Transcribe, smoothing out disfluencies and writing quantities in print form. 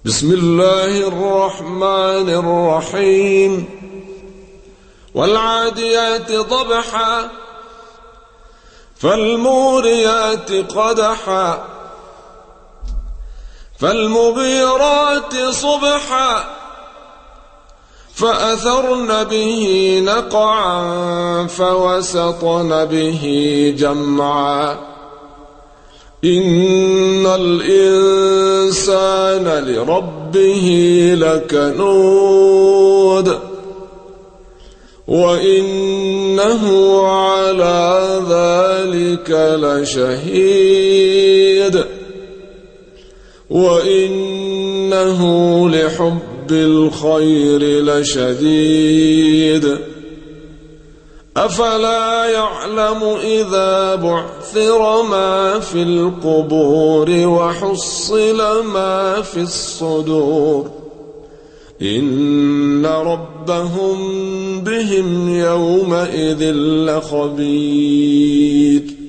بسم الله الرحمن الرحيم. والعاديات ضبحا فالموريات قدحا فالمغيرات صبحا فأثرن به نقعا فوسطن به جمعا إن الإنسان لربه لكنود وإنه على ذلك لشهيد وإنه لحب الخير لشديد أفلا يعلم إذا بعثر ما في القبور وحصل ما في الصدور إن ربهم بهم يومئذ لخبير.